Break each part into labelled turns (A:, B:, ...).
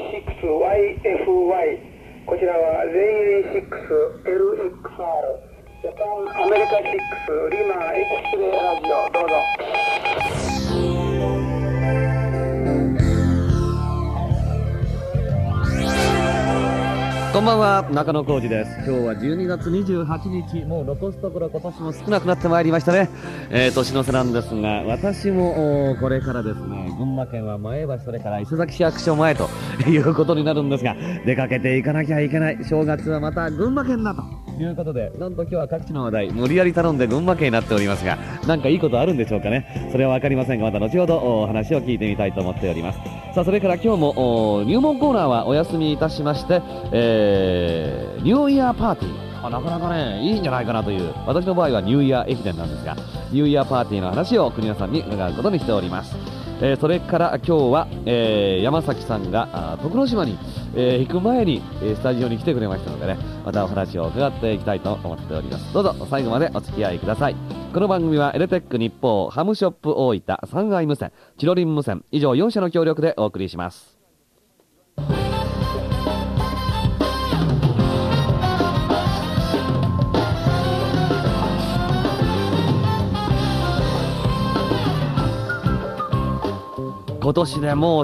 A: JA6YFY、 こちらは JA6LXR、 ジャパンアメリカ6リマ X レイラジオ、どうぞ。
B: こんばんは、中野浩二です。今日は12月28日、もう残すところ今年も少なくなってまいりましたね。年の瀬なんですが、私もこれからですね、群馬県は前橋、それから伊勢崎市役所前ということになるんですが、出かけていかなきゃいけない。正月はまた群馬県だということで、なんと今日は各地の話題無理やり頼んで群馬県になっておりますが、なんかいいことあるんでしょうかね。それはわかりませんが、また後ほどお話を聞いてみたいと思っております。さあ、それから今日も入門コーナーはお休みいたしまして、ニューイヤーパーティー、なかなかねいいんじゃないかなという、私の場合はニューイヤー駅伝なんですが、ニューイヤーパーティーの話を国枝さんに伺うことにしております。それから今日は、山崎さんが徳之島に、行く前に、スタジオに来てくれましたのでね、またお話を伺っていきたいと思っております。どうぞ最後までお付き合いください。この番組はエレテック日報、ハムショップ大分、三愛無線、チロリン無線、以上4社の協力でお送りします。今年でもう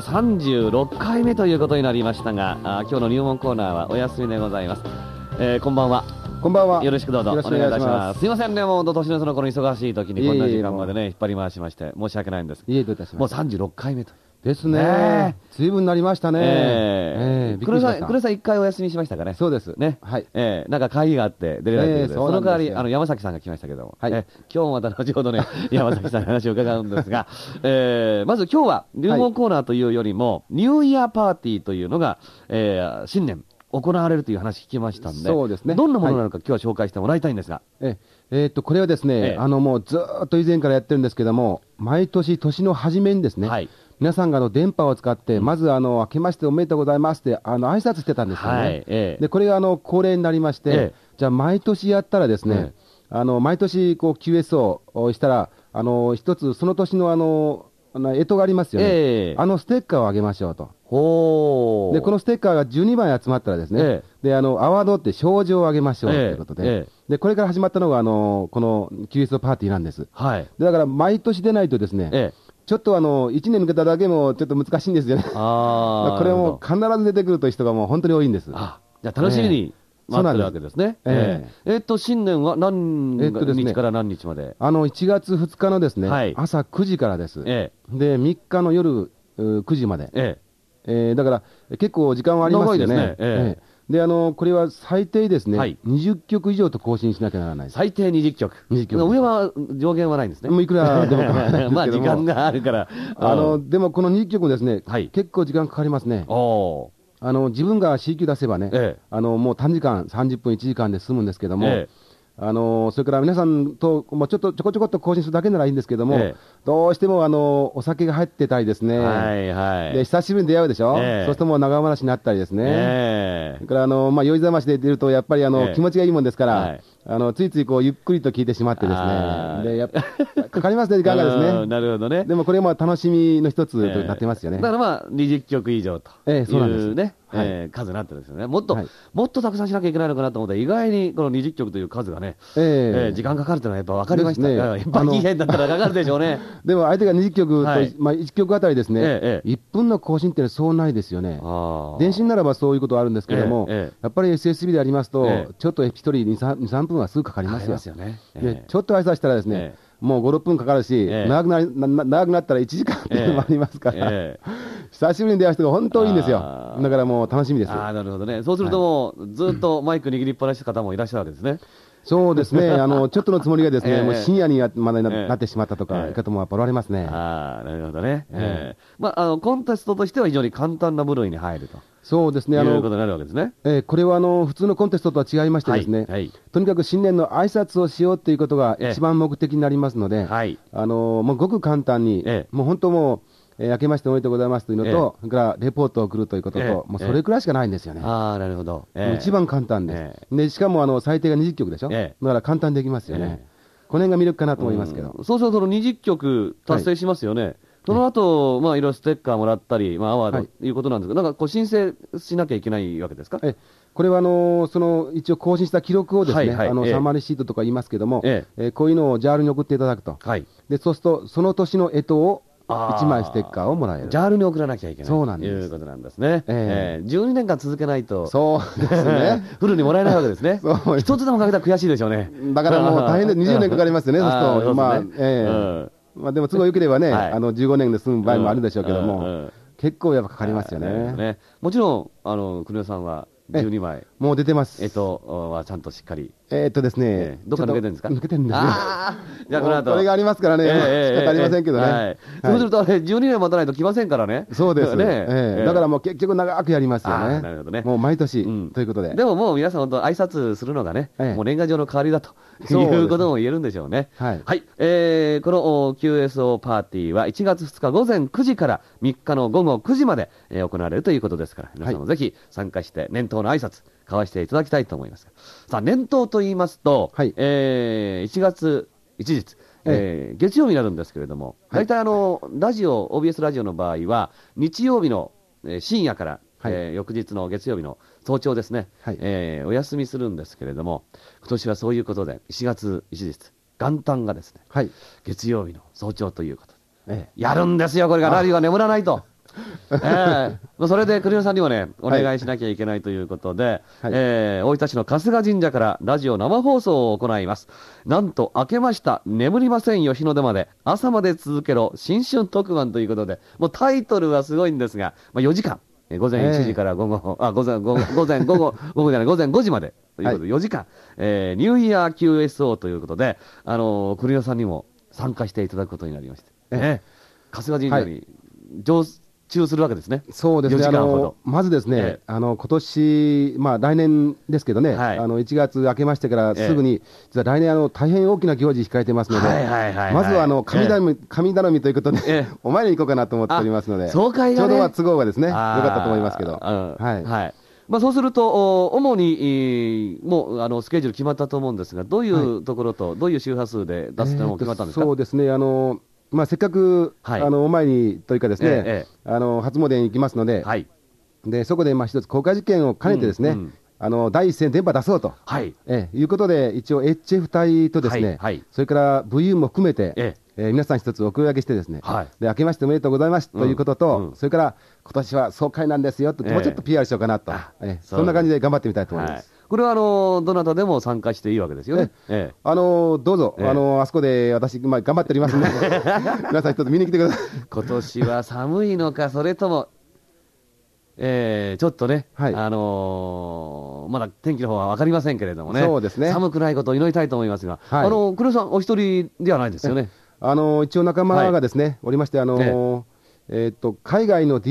B: 36回目ということになりましたが、今日の入門コーナーはお休みでございます。こんばんは。
C: こんばんは。
B: よろしくどうぞお願いいたします。すいませんね、もう年のその頃忙しい時にこんな時間までね引っ張り回しまして申し訳ないんです。
C: いえ、どういたしまして。
B: もう36回目と
C: ですね。随分なりましたね。
B: 黒井さん1回お休みしましたかね。
C: そうです。
B: ね。
C: はい。
B: なんか会議があって出れないということで、その代わり山崎さんが来ましたけども、
C: はい。
B: 今日もまた後ほどね山崎さんの話を伺うんですが、まず今日は入門コーナーというよりも、ニューイヤーパーティーというのが新年行われるという話聞きましたんで、
C: そうですね。
B: どんなものなのか今日は紹介してもらいたいんですが、
C: これはですね、もうずっと以前からやってるんですけども、毎年年の初めにですね、皆さんが電波を使って、まず明けましておめでとうございますって挨拶してたんですよね。でこれが恒例になりまして、じゃあ毎年やったらですね、毎年こう QS をしたら一つその年の干支がありますよね。ステッカーをあげましょうと。でこのステッカーが12枚集まったらですね、でアワードって賞状をあげましょうということで、でこれから始まったのがこの QS パーティーなんです。でだから毎年出ないとですね、ちょっと1年抜けただけもちょっと難しいんですよね。これも必ず出てくるという人がもう本当に多いんです。じゃ
B: あ楽しみに待ってるわけですね。新年は何日から何日まで
C: ？1月2日のですね、朝9時からです。で3日の夜9時まで。だから結構時間はありますよね。でこれは最低ですね、20曲以上と更新しなきゃならないです。
B: 最低20曲。上は上限はないんですね。
C: もういくらでも構わないんですけども。
B: まあ時間があるから。
C: でもこの20曲もですね、結構時間かかりますね。自分が CQ 出せばね、もう短時間30分1時間で済むんですけども、それから皆さんとちょこちょこっと更新するだけならいいんですけども、どうしてもお酒が入ってたりですね、で久しぶりに出会うでしょ、そうするともう長話になったりですね、それから酔いざましで出るとやっぱり気持ちがいいもんですから、ついついこうゆっくりと聞いてしまってですね、でやっぱかかりますね、時間がですね。
B: なるほどね。
C: でもこれも楽しみの一つとなってますよね。
B: だからまあ20曲以上というね、数になってるんですよね。もっとたくさんしなきゃいけないのかなと思ったら、意外にこの20曲という数がね、時間かかるというのはやっぱ分かりましたね。バキ変だったらかかるでしょうね。
C: でも相手が20曲と、1曲あたりですね、1分の更新ってそうないですよね。電信ならばそういうことはあるんですけども、やっぱり SSB でありますと、ちょっと1人2、3分はすぐかかりますよね。ちょっと挨拶したらですね、もう5、6分かかるし、長くなったら1時間っていうのもありますから、久しぶりに出会う人が本当にいいんですよ。だからもう楽しみです。
B: なるほどね。そうするともうずっとマイク握りっぱなしの方もいらっしゃるわけですね。
C: そうですね、ちょっとのつもりがですね、もう深夜にまでなってしまったとかいう方もやっぱおられますね。
B: なるほどね。コンテストとしては非常に簡単な部類に入ると。
C: そうですね。
B: いうことになるわけですね。
C: これは普通のコンテストとは違いましてですね、とにかく新年の挨拶をしようということが一番目的になりますので、もうごく簡単に、もう本当もう、明けましておめでとうございますというのと、それからレポートを送るということと、もうそれくらいしかないんですよね。
B: なるほど。
C: 一番簡単です。でしかも最低が20曲でしょ。だから簡単にできますよね。この辺が魅力かなと思いますけど。
B: そうすると20曲達成しますよね。 その後、まあ、いろいろステッカーもらったり、まあ、アワードということなんですけど、なんかこう申請しなきゃいけないわけですか？
C: これは一応更新した記録をですね、サマリーシートとか言いますけども、こういうのを JAL に送っていただくと。で、そうすると、その年の干支を1枚ステッカーをもらえる。
B: JAL に送らなきゃいけない
C: そうなんです。
B: ということなんですね。12年間続けないと、
C: そうですね。
B: フルにもらえないわけですね。一つでもかけたら悔しいでしょうね。
C: だからもう大変で20年かかりますよね、そうすると。まあでも都合良ければね、15年で済む場合もあるでしょうけども、結構やっぱかかりますよね。
B: もちろん、国尾さんは12枚。
C: もう出てます。
B: はちゃんとしっかり。
C: ですね。
B: どっか抜けてるんですか？
C: 抜けてるんですよ。
B: じゃあこの後。
C: これがありますからね、仕方ありませんけどね。
B: そうするとあれ、12年待たないと来ませんからね。
C: そうですね。だからもう結局長くやりますよね。
B: なるほどね。
C: もう毎年ということで。
B: でももう皆さん本当挨拶するのがね、もう年賀状の代わりだということも言えるんでしょうね。はい。この QSO パーティーは1月2日午前9時から3日の午後9時まで行われるということですから、皆さんもぜひ参加して年頭の挨拶交わしていただきたいと思います。さあ、年頭と言いますと、1月1日、月曜日になるんですけれども、大体ラジオ、OBS ラジオの場合は、日曜日の深夜から、翌日の月曜日の早朝ですね、お休みするんですけれども、今年はそういうことで、1月1日、元旦がですね、月曜日の早朝ということで、やるんですよ、これが、ラジオが眠らないと。それで国尾さんにもね、お願いしなきゃいけないということで、大分市の春日神社からラジオ生放送を行います。なんと、明けました、眠りませんよ、日の出まで、朝まで続けろ、新春特番ということで、もうタイトルはすごいんですが、4時間、午前1時から午前5時までということで、4時間、ニューイヤー QSO ということで、国尾さんにも参加していただくことになりまして、春日神社に常駐するわけですね。
C: そうですね。まずですね、今年、まあ来年ですけどね、1月明けましてからすぐに、実は来年大変大きな行事控えてますので、まずは神頼みということで、お参りに行こうかなと思っておりますので、ちょうど都合がですね、良かったと思いますけど。まあそうすると、主にもうスケジュール決まったと思うんですが、どういうところと、どういう周波数で出すのも決まったんですか？ そうですね。まあ、せっかく、お参りというかですね、初詣に行きますので、でそこで一つ公開実験を兼ねてですね、第一線電波出そうと、いうことで、一応 HF 隊とですね、それから VU も含めて、皆さん一つお声掛けしてですね、で明けましておめでとうございますということと、それから今年は総会なんですよと、もうちょっと PR しようかなと、そんな感じで頑張ってみたいと思います。
B: これはどなたでも参加していいわけですよね。
C: どうぞ、あそこで私、頑張っておりますので、皆さん一つ見に来てください。
B: 今年は寒いのか、それとも、ちょっとね、まだ天気の方は分かりませんけれどもね、寒くないことを祈りたいと思いますが、黒尾さん、お一人ではないですよね。
C: 一応仲間がですね、おりまして、海外の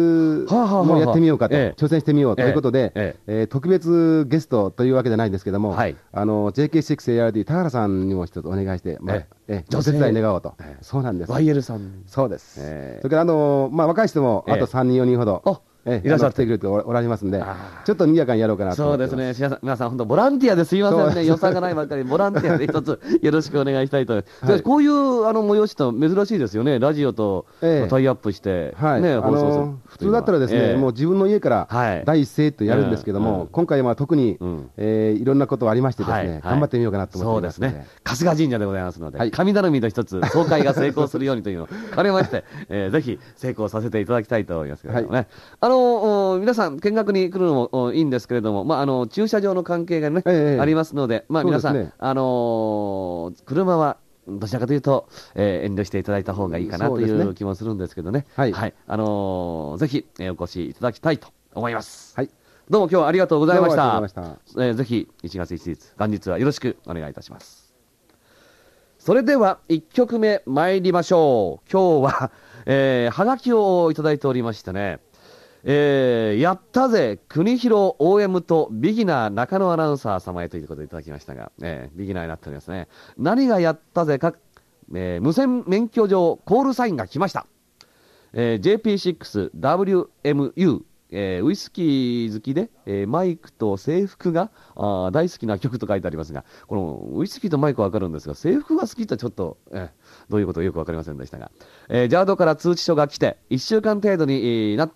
C: DX もやってみようかと、挑戦してみようということで、特別ゲストというわけじゃないんですけども、JK6ARD 田原さんにも一つお願いして、お手伝い願おうと。そうなんです。
B: YL さん。
C: そうです。それから若い人もあと3人、4人ほど。いらっしゃってくれておられますんで、ちょっとにぎやかにやろうかなと思ってます。
B: そうですね、皆さん、本当、ボランティアですいませんね、予算がないばっかり、ボランティアで一つよろしくお願いしたいと思います。こういう催しと珍しいですよね、ラジオとタイアップして、放送する。
C: 普通だったらですね、もう自分の家から第一声とやるんですけども、今回は特にいろんなことありましてですね、頑張ってみようかなと思ってます。
B: そうですね、春日神社でございますので、神頼みの一つ、総会が成功するようにというのを兼ねまして、ぜひ成功させていただきたいと思いますけれどもね。皆さん、見学に来るのもいいんですけれども、駐車場の関係がね、ありますので、皆さん、車はどちらかというと、遠慮していただいた方がいいかなという気もするんですけどね、ぜひ、お越しいただきたいと思います。どうも今日はありがとうございました。ぜひ、1月1日、元日はよろしくお願いいたします。それでは、1曲目参りましょう。今日は、はがきをいただいておりましてね、やったぜ国広 OM とビギナー中野アナウンサー様へということでいただきましたが、ビギナーになっておりますね。何がやったぜか、無線免許状コールサインが来ました。JP6WMU ウイスキー好きで、マイクと制服が大好きな曲と書いてありますが、このウイスキーとマイクはわかるんですが、制服が好きってちょっと、どういうことよくわかりませんでしたが、ジャードから通知書が来て、1週間程度になって、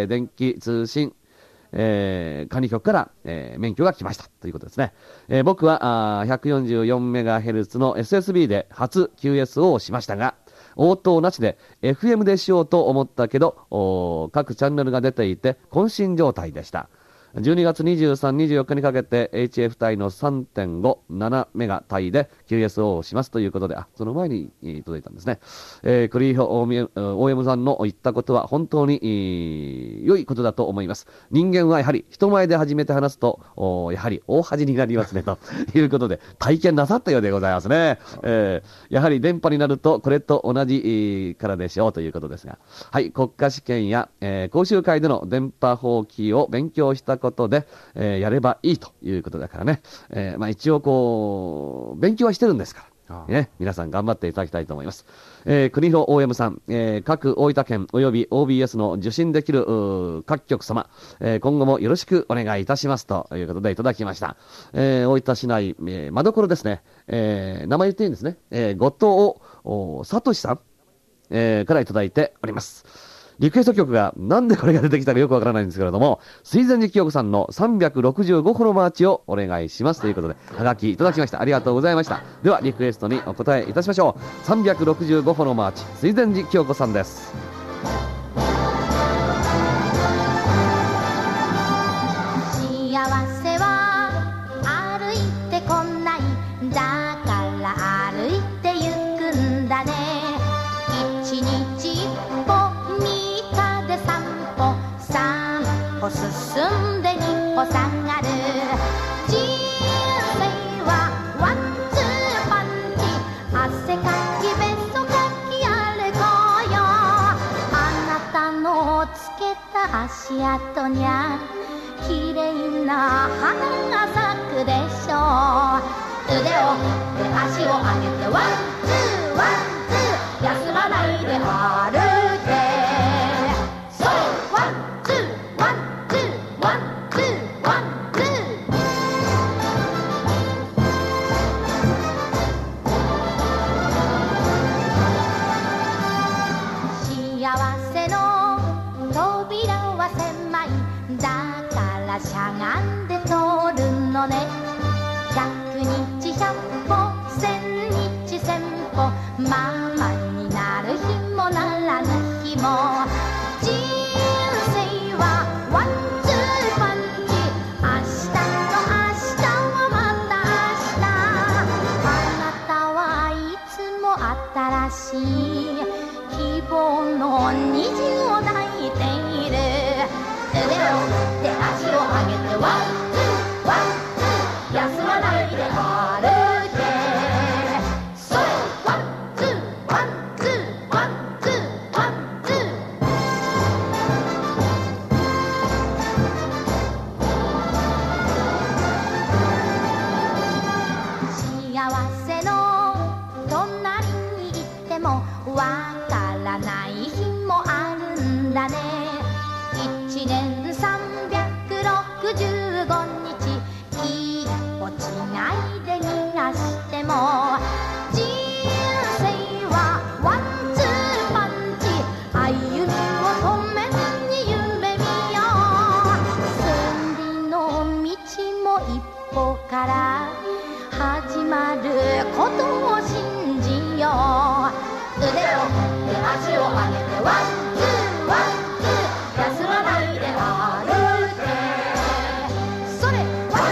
B: 電気通信、管理局から、免許が来ましたということですね。僕は144MHz の SSB で初 QSO をしましたが、応答なしで FM でしようと思ったけど、各チャンネルが出ていて渾身状態でした。12月23、24日にかけて HF 帯の 3.57 メガ帯で QSO をしますということで、その前に届いたんですね。クリーホ OM さんの言ったことは本当に良いことだと思います。人間はやはり人前で初めて話すと、やはり大恥になりますねということで、体験なさったようでございますね。やはり電波になるとこれと同じからでしょうということですが、はい、国家試験や、講習会での電波法規を勉強したことで、やればいいということだからね、一応こう勉強はしてるんですからね、皆さん頑張っていただきたいと思います。国広 OM さん、各大分県および OBS の受信できる各局様、今後もよろしくお願いいたしますということでいただきました。大分市内、真所ですね、名前言っていいんですね、後藤聡さん、からいただいております。リクエスト曲がなんでこれが出てきたかよくわからないんですけれども、水前寺清子さんの365歩のマーチをお願いしますということではがきいただきました。ありがとうございました。ではリクエストにお答えいたしましょう。365歩のマーチ、水前寺清子さんです。
D: 幸せは歩いてこない、だから歩いてゆくんだね。一日一歩進んで二歩下がる。人生はワンツーパンチ、汗かきべそかきあれこよ。あなたのつけた足跡にゃ綺麗な花が咲くでしょう。腕を振って足を上げてワンツーワンツー、休まないで歩いて、それワンツーワンしゃがんで通るのね。100日100歩1000日1000歩、ママになる日もならぬ日も。人生はワンツーパンチ、明日の明日はまた明日。あなたはいつも新しい希望の虹を抱いている。腕を振って足を上げてワンツーワンツー、休まないで歩いて、それワンツーワンツーワンツーワンツー。幸せの隣にいてもわからない日もあるんだね。1年365日、一歩違いで逃がしても。人生はワンツーパンチ、歩みを止めずに夢見よう。千里の道も一歩から始まることを信じよう。腕を振って足を上げてワンツーワンツー、休まないで歩いて、それワンツーワンツーワンツーワンツ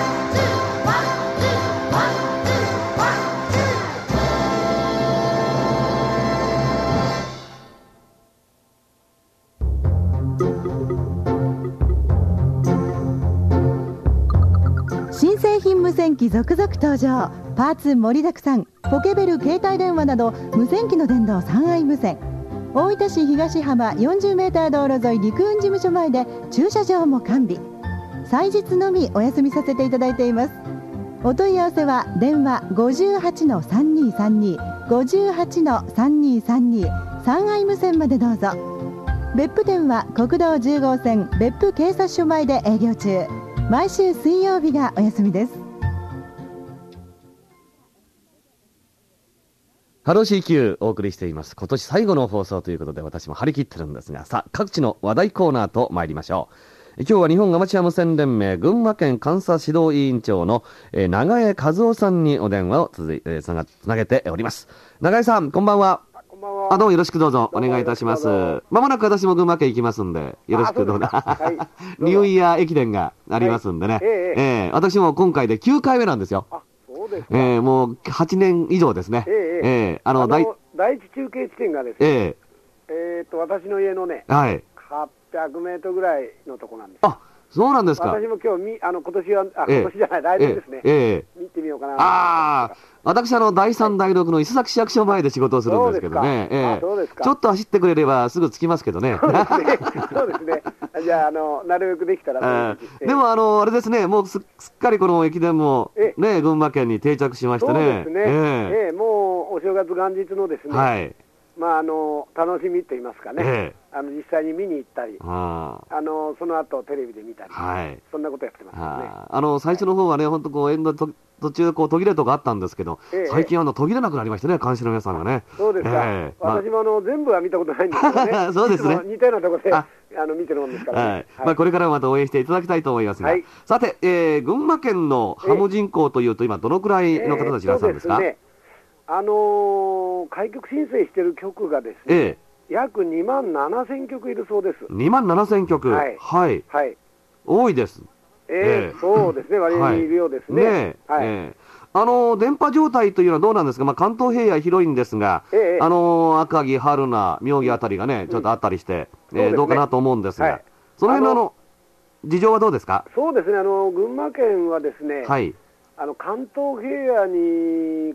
E: ー。新製品無線機続々登場。パーツ盛りだくさん。ポケベル、携帯電話など無線機の電動3愛無線。大分市東浜 40m 道路沿い陸運事務所前で駐車場も完備。祭日のみお休みさせていただいています。お問い合わせは電話 58-3232 58-3232 3愛無線までどうぞ。 別府店は国道10号線別府警察署前で営業中。毎週水曜日がお休みです。
B: ハロー CQ お送りしています。今年最後の放送ということで私も張り切ってるんですが、さあ各地の話題コーナーと参りましょう。今日は日本アマチュア無線連盟群馬県監査指導委員長の長江和夫さんにお電話をつなげております。長江さん、こんばんは。
A: こんばんは。
B: どうもよろしくどうぞお願いいたします。まもなく私も群馬県行きますんで、よろしくどうぞ。ニューイヤー駅伝がありますんでね。私も今回で9回目なんですよ。
A: そうですか。
B: もう8年以上ですね。
A: 第一中継地点がですね、私の家のね、800メートルぐらいのとこなんです。
B: あ、そうなんですか。
A: 私も今日今年は、今年じゃない、来年ですね。見てみようかな。
B: 私第3、第6の伊勢崎市役所前で仕事をするんですけどね。ちょっと走ってくれればすぐ着きますけどね。
A: そうですね。じゃあ、なるべくできたら。
B: でもあれですね、もうすっかりこの駅伝もね、群馬県に定着しましてね。
A: そうですね。もうお正月元日のですね、楽しみと言いますかね、実際に見に行ったり、その後テレビで見たり、そんなことやってますね。
B: 最初の方はね、本当こう途中途切れとかあったんですけど、最近途切れなくなりましたね、監視の皆さんがね。
A: そうですか。私も全部は見たことないんですけどね。
B: そうですね。
A: 似たようなところで見てるもんですからね。
B: これからもまた応援していただきたいと思いますが、さて、群馬県のハム人口というと今どのくらいの方たちいらっしゃるんですか？
A: 開局申請している局がですね、約2万7000局いるそうです。
B: 2万7000局、はい、多いです。
A: そうですね、割にいるようですね。
B: 電波状態というのはどうなんですか？関東平野広いんですが、赤城、春名、妙義あたりがね、ちょっとあったりして、どうかなと思うんですが、その辺の事情はどうですか？
A: そうですね、群馬県はですね、関東平野に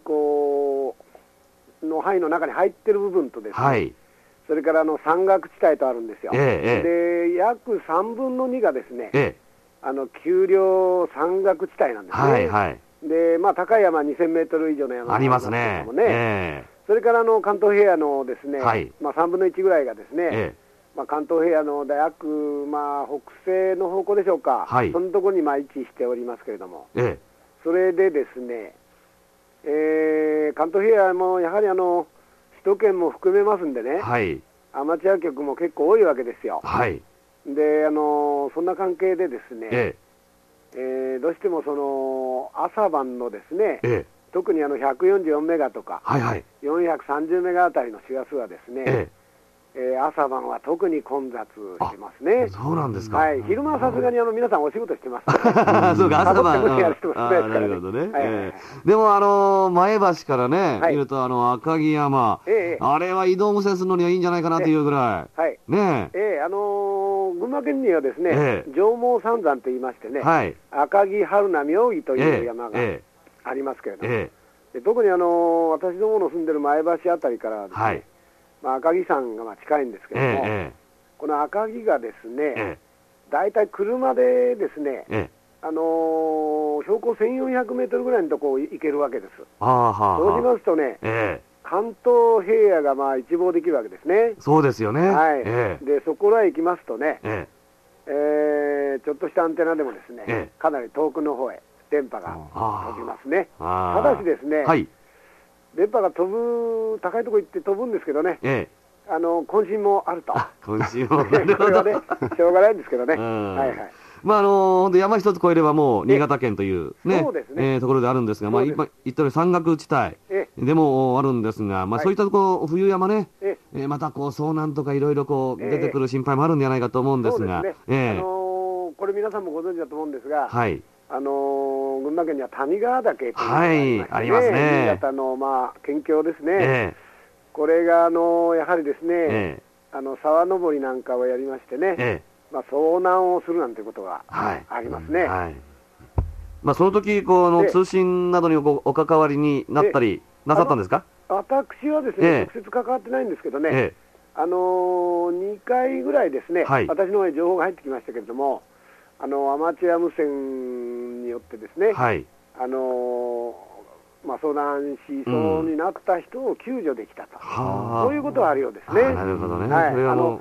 A: の範囲の中に入ってる部分とですね、それから山岳地帯とあるんですよ。で、約3分の2がですね、丘陵山岳地帯なんですね。で、高い山2000メートル以上の山が
B: ありますね。
A: それから関東平野のですね、3分の1ぐらいがですね、関東平野の約北西の方向でしょうか、そのところに位置しておりますけれども、それでですね、関東平野もやはり首都圏も含めますんでね、アマチュア局も結構多いわけですよ。で、そんな関係でですね、どうしても朝晩のですね、特に144メガとか、430メガあたりの周波数はですね、朝晩は特に混雑してますね。
B: そうなんですか。
A: 昼間はさすがに皆さんお仕事してます。
B: そうか、朝晩。なるほどね。でも前橋からね、見ると赤城山、あれは移動無線するのにはいいんじゃないかなというぐらい。ねえ。
A: 群馬県にはですね、上毛三山と言いましてね、赤城、春名、妙義という山がありますけれども、特に私どもの住んでる前橋あたりからですね、赤城山が近いんですけれども、この赤城がですね、大体車でですね、標高1400メートルぐらいのところ行けるわけです。そうしますとね、関東平野が一望できるわけですね。
B: そうですよね。
A: で、そこらへ行きますとね、ちょっとしたアンテナでもですね、かなり遠くの方へ電波が飛びますね。ただしですね、電波が高いところ行って飛ぶんですけどね、渾身もあると。
B: 渾身も
A: これはね、しょうがないんですけどね。
B: 本当山一つ越えればもう新潟県というね、ところであるんですが、今言ったように山岳地帯でもあるんですが、そういったところ、冬山ね、また遭難とかいろいろ出てくる心配もあるんじゃないかと思うんですが、こ
A: れ皆さんもご存知だと思うんですが、群馬県には谷川岳というのがありますね。新潟の県境ですね。これがやはりですね、沢登りなんかをやりましてね、遭難をするなんてことがありますね。
B: その時通信などにお関わりになったりなさったんですか？
A: 私はですね、直接関わってないんですけどね、2回ぐらいですね、私の方に情報が入ってきましたけれども、アマチュア無線によってですね、遭難しそうになった人を救助できたと、そういうことはあるようですね。
B: なるほどね。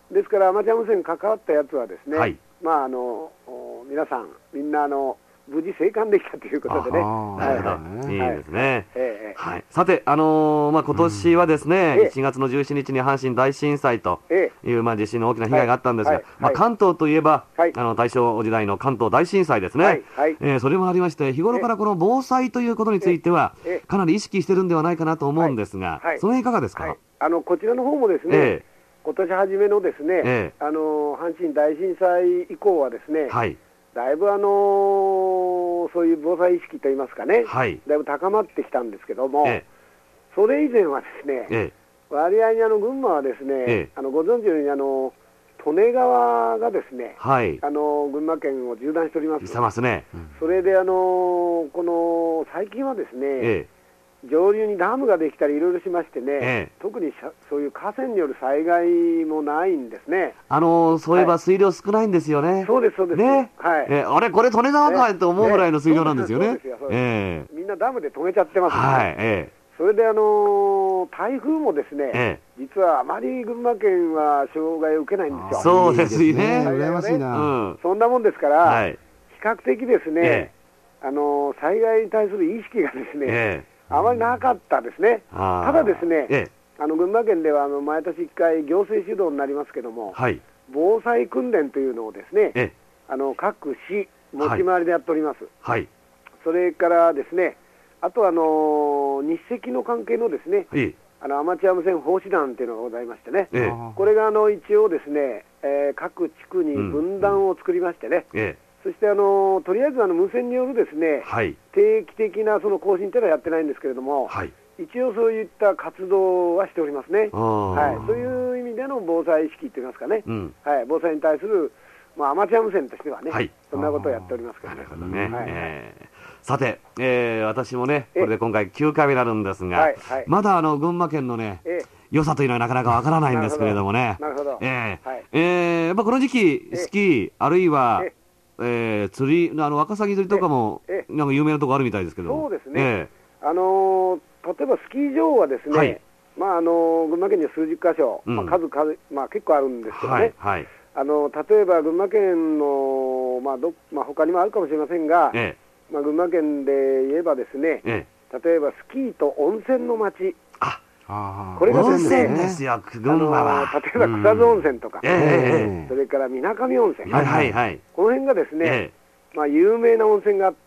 A: ですからアマチュア無線関わったやつはですね、まあ皆さんみんな無事生還できたということでね。
B: いいですね。さて、今年はですね、1月の17日に阪神大震災という、地震の大きな被害があったんですが、関東といえば、大正時代の関東大震災ですね。それもありまして、日頃からこの防災ということについては、かなり意識してるんではないかなと思うんですが、その辺いかがですか？
A: こちらの方もですね、今年初めのですね、阪神大震災以降はですね、だいぶそういう防災意識といいますかね、だいぶ高まってきたんですけども、それ以前はですね、割合に群馬はですね、ご存知のように利根川がですね、群馬県を縦断しております。それでこの最近はですね、上流にダムができたりいろいろしましてね、特にそういう河川による災害もないんですね。
B: そういえば水量少ないんですよね。
A: そうです、そうです。
B: あれこれ利根川かと思うぐらいの水量なんですよね。
A: みんなダムで止めちゃってますね。それで台風もですね、実はあまり群馬県は障害を受けないんですよ。
B: そうですね。
C: 羨ましいな。
A: そんなもんですから、比較的ですね、災害に対する意識がですね、あまりなかったですね。ただですね、群馬県では毎年1回行政主導になりますけども、防災訓練というのをですね、各市持ち回りでやっております。それからですね、あと日赤の関係のですね、アマチュア無線奉仕団というのがございましてね、これが一応ですね、各地区に分団を作りましてね、そしてとりあえず無線によるですね、定期的なその更新というのはやってないんですけれども、一応そういった活動はしておりますね。そういう意味での防災意識といいますかね、防災に対する、アマチュア無線としてはね、そんなことをやっておりますけどね。
B: さて、私もね、これで今回9回目になるんですが、まだ群馬県のね、良さというのはなかなかわからないんですけれどもね。やっぱこの時期、スキー、あるいは、釣り、ワカサギ釣りとかも、なんか有名なとこあるみたいですけど。
A: そうですね。例えばスキー場はですね、群馬県には数十箇所、結構あるんですけどね。例えば群馬県の、他にもあるかもしれませんが、群馬県で言えばですね、例えばスキーと温泉の街、これがですね、例えば草津温泉とか、それから水上温泉、この辺がですね、有名な温泉があって、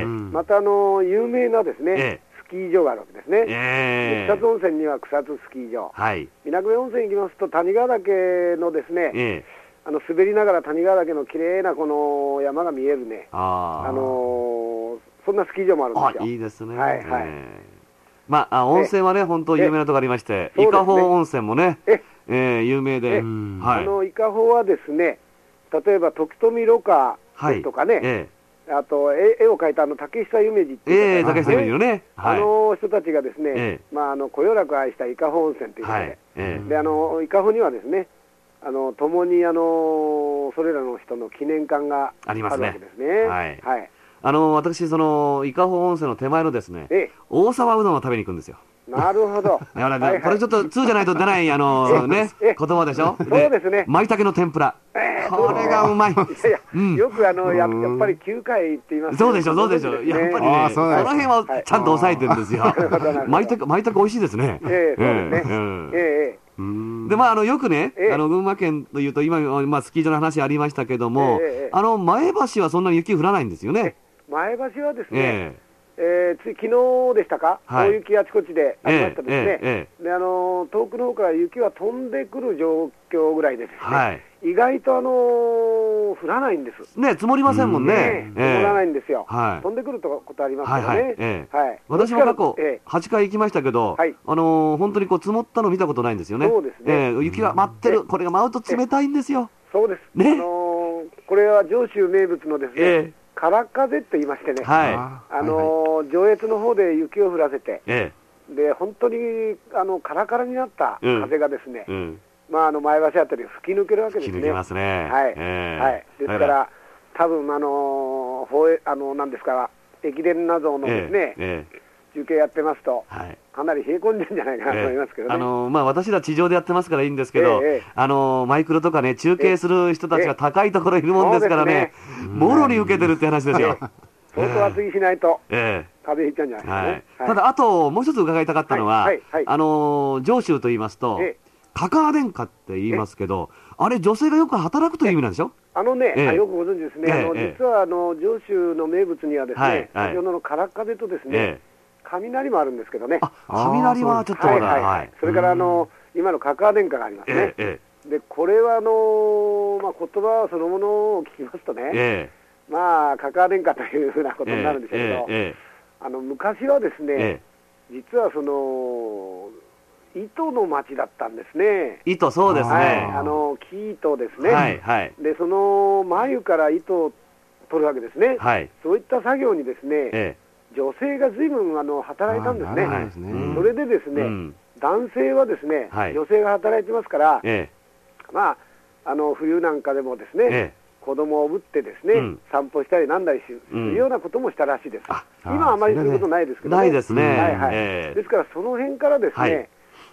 A: また有名なですね、スキー場があるわけですね。草津温泉には草津スキー場、水上温泉行きますと谷川岳のですね、滑りながら谷川岳の綺麗なこの山が見えるね、そんなスキー場もあるんですよ。
B: いいですね。温泉はね、本当有名なところありまして、伊香保温泉もね、有名で。
A: 伊香保はですね、例えば時富ろ過とかね、あと絵を描いた竹久夢二っていう
B: 竹久夢二のね、
A: 人たちがですね、こよなく愛した伊香保温泉ということで、伊香保にはですね、共にそれらの人の記念館があるわけですね。
B: 私、その伊香保温泉の手前のですね、大沢うどんを食べに行くんですよ。
A: なるほど。
B: これちょっと通じゃないと出ない言葉でしょ。
A: そうですね。
B: 舞茸の天ぷら。これがうまい。
A: よくやっぱり9回って言います。
B: そうでしょ、そうでしょ。やっぱりね、その辺はちゃんと抑えてるんですよ。舞茸美味しいですね。
A: そうですね。
B: で、よくね、群馬県というと、今、スキー場の話ありましたけども、前橋はそんなに雪降らないんですよね。
A: 前橋はですね、昨日でしたか、大雪あちこちでありましたですね。で、遠くの方から雪が飛んでくる状況ぐらいでですね、意外と降らないんです。
B: ね、積もりませんもんね。
A: 積もらないんですよ。飛んでくることありますからね。
B: 私も過去8回行きましたけど、本当に積もったの見たことないんですよね。
A: そうですね。
B: 雪が舞ってる、これが舞うと冷たいんですよ。
A: そうです。これは上州名物のですね、空風と言いましてね、上越の方で雪を降らせて、で本当にカラカラになった風がですね、前橋あたりを吹き抜けるわけですね。
B: 吹き抜けますね。
A: ですから多分なんですか、駅伝などのですね、中継やってますと、 かなり冷え込んでるんじゃないかなと思いますけどね。
B: 私ら地上でやってますからいいんですけど、マイクロとかね、中継する人たちが高いところにいるもんですからね、もろに受けてるって話ですよ。
A: 相当厚着しないと、風邪ひいちゃうんじゃないですかね。
B: ただ、あともう一つ伺いたかったのは、上州と言いますと、かかあ殿下って言いますけど、あれ、女性がよく働くという意味なんでしょ。
A: よくご存知ですね。実は上州の名物にはですね、先ほどの空っ風とですね、雷もあるんんですけどね。
B: 雷はちょっとまだ。
A: それから今のかかあ殿下がありますね。で、これは言葉そのものを聞きますとね、かかあ殿下というふうなことになるんでしょうけど、昔はですね、実は糸の町だったんですね。
B: 糸、そうですね。
A: 木糸ですね。で、その繭から糸を取るわけですね。そういった作業にですね、女性が随分働いたんですね。それでですね、男性はですね、女性が働いてますから、冬なんかでもですね、子供をおぶってですね、散歩したりなんだりするようなこともしたらしいです。今はあまりすることないですけどね。
B: ないですね。
A: ですからその辺からですね、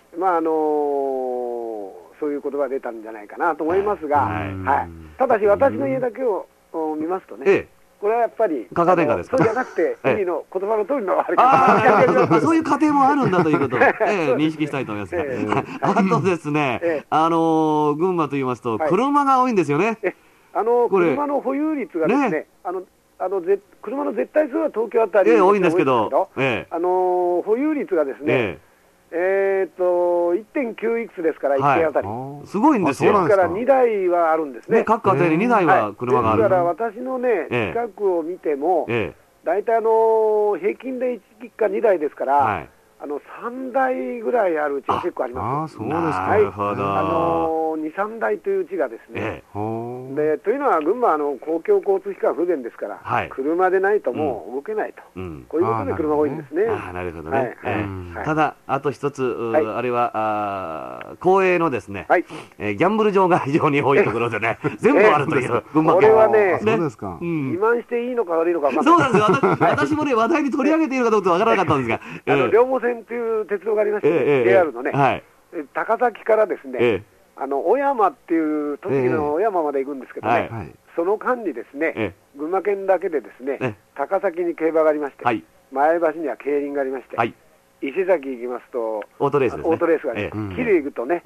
A: そういう言葉が出たんじゃないかなと思いますが、ただし私の家だけを見ますとね、これはやっぱり
B: かかあ殿下ですか。
A: そうじゃなくて意味の言葉の通りのあれか
B: そういう過程もあるんだということを認識したいと思います。あとですね、群馬と言いますと車が多いんですよね。
A: 車の保有率がですね、車の絶対数は東京あたり
B: 多いんですけど、
A: 保有率がですね、1.9 いくつですから、1件あたり。
B: すごいんですよ。
A: ですから2台はあるんですね。
B: 各家庭に2台は車がある。
A: ですから私のね、近くを見ても、大体平均で1か2台ですから、3台ぐらいあるうちが結構あります。
C: そうですか。
A: なるほど。2、3台といううちがですね。で、というのは群馬は公共交通機関不便ですから、車でないともう動けないと。こういうことで車が多いんですね。
B: なるほどね。ただ、あと一つ、あれは、公営のですね、ギャンブル場が非常に多いところでね、全部あるという、群馬県。
A: これはね、
C: そうですか。
A: 自慢していいのか悪いのか分
B: からない。そうなんですよ。私もね、話題に取り上げているかどうかわからなかったんですが。
A: 両毛線という鉄道がありまして、JR のね、高崎からですね、小山っていう栃木の小山まで行くんですけどね、その間にですね、群馬県だけでですね、高崎に競馬がありまして、前橋には競輪がありまして、伊勢崎行きますと
B: オートレースですね。
A: オートレースがあります。桐生行くとね、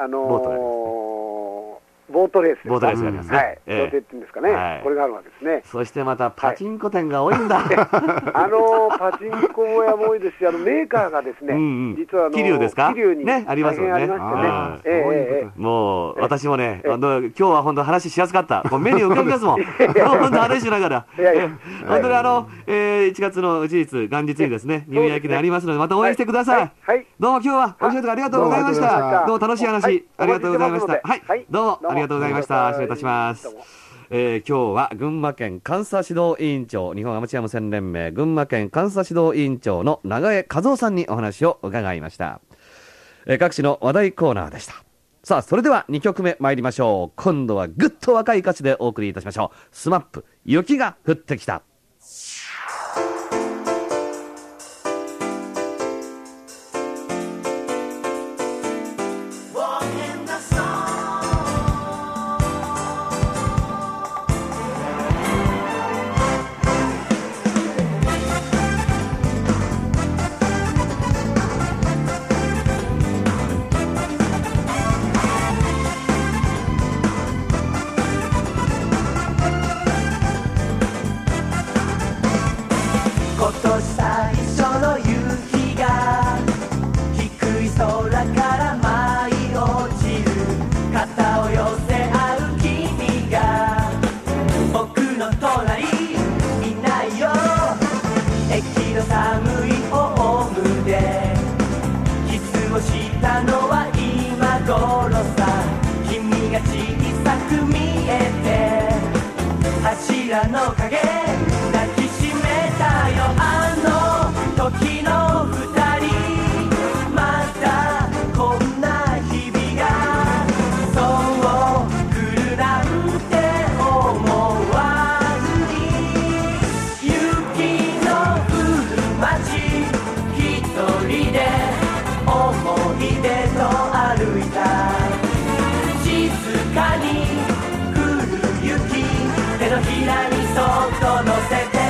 A: ボートレースですね。
B: ボートレースがありますね。
A: はい。どうって言うんですかね。これがあるわけですね。
B: そしてまたパチンコ店が多いんだ。
A: パチンコ屋も多いですし、メーカーがですね、実は
B: 桐生ですか？
A: 桐生に
B: ね、ありますよね。もう私もね、今日は本当話しやすかった。メニュー浮かびますもん。本当話しながら。本当に1月の事実元日にですね、ニューイヤー駅伝ありますのでまた応援してください。どうも今日はお仕事ありがとうございました。どうも楽しい話ありがとうございました。はい、どうもありがとうございました。失礼いたします。今日は群馬県監査指導委員長、日本アマチュア無線連盟群馬県監査指導委員長の長江和夫さんにお話を伺いました。各地の話題コーナーでした。さあ、それでは2曲目参りましょう。今度はぐっと若い歌詞でお送りいたしましょう。スマップ、雪が降ってきた。
F: の影抱きしめたよあの時の二人またこんな日々がそう来るなんて思わずに雪の降る街一人でらにそっと乗せて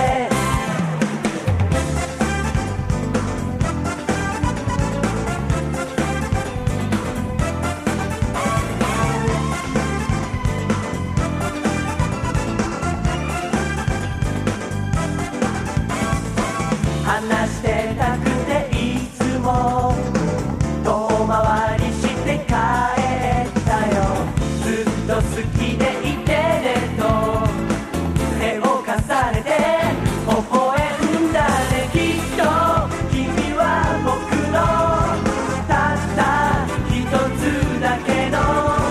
F: 話してたくていつも遠回りして帰ったよずっと好きでいてねと手を重ねて微笑んだねきっと君は僕のたった一つだけの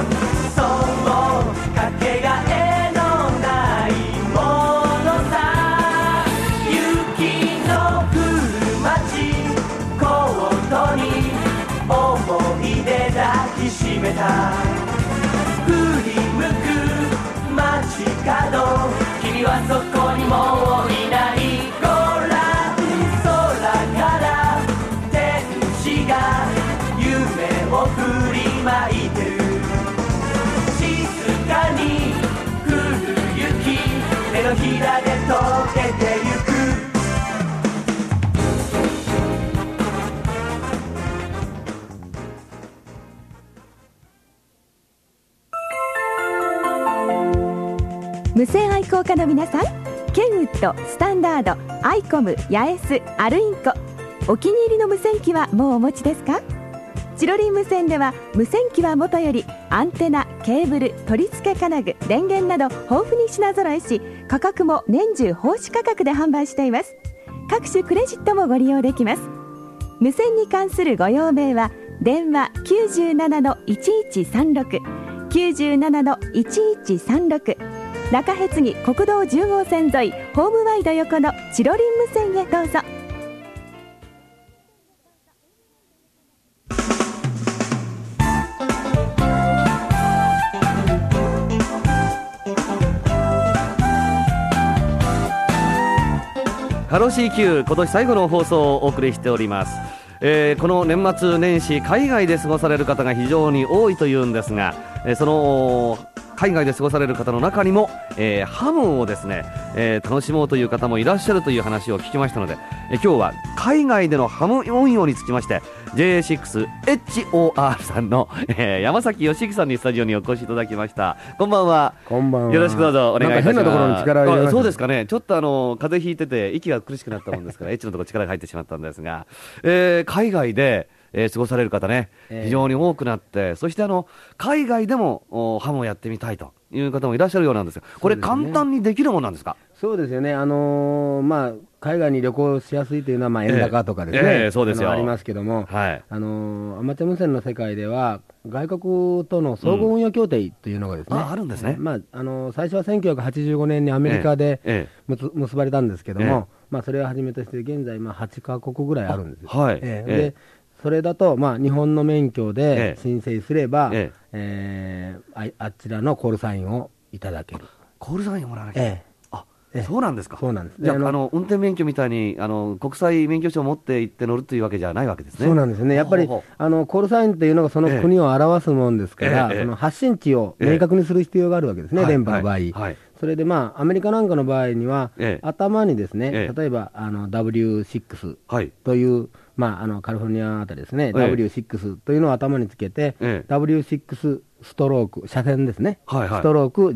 F: そうかけがえのないものさ雪の降る街コートに思い出抱きしめた振り向く街角君はそこにもういないご覧空から天使が夢を振りまいてる静かに降る雪手のひらで溶けてゆく
E: 無線愛好家の皆さん、ケンウッド、スタンダード、アイコム、ヤエス、アルインコ、お気に入りの無線機はもうお持ちですか？チロリン無線では無線機はもとよりアンテナ、ケーブル、取り付け金具、電源など豊富に品揃えし、価格も年中奉仕価格で販売しています。各種クレジットもご利用できます。無線に関するご用命は電話 97-1136 97-1136中辺杉国道10号線沿いホームワイド横のチロリン無線へどうぞ。
B: ハロー CQ 今年最後の放送をお送りしております。この年末年始海外で過ごされる方が非常に多いというんですが、その海外で過ごされる方の中にも、ハムをですね、楽しもうという方もいらっしゃるという話を聞きましたので、今日は海外でのハム運用につきまして JA6HOR さんの、山崎義之さんにスタジオにお越しいただきました。こんばんは。
C: こんばんは。
B: よろしくどうぞお願いいたします。
C: なんか変なところに力を入れました。
B: そうですかね。ちょっと風邪ひいてて息が苦しくなったもんですからH のところ力が入ってしまったんですが、海外で過ごされる方ね、非常に多くなって、そして海外でもハムをやってみたいという方もいらっしゃるようなんですが、これ簡単にできるものなんですか？
C: そうですよね。海外に旅行しやすいというのは、円高とかですね、
B: そうですよ。
C: ありますけども、
B: はい、
C: アマチュア無線の世界では、外国との相互運用協定というのがですね、
B: あるんですね。
C: 最初は1985年にアメリカで結ばれたんですけども、それをはじめとして、現在、8カ国ぐらいあるんですよ。
B: はい。
C: でそれだと、日本の免許で申請すれば、あちらのコールサインをいただける。
B: コールサインをもらわなきゃ。そうなんですか。
C: そうなんです。
B: じゃあ、運転免許みたいに国際免許証を持って行って乗るというわけじゃないわけですね。
C: そうなんですね。やっぱりコールサインというのがその国を表すもんですから、その発信地を明確にする必要があるわけですね、電波の場合。それでアメリカなんかの場合には、頭にですね、例えばW6 という、カリフォルニアあたりですね、W6 というのを頭につけて、W6 ストローク、車線ですね、ストローク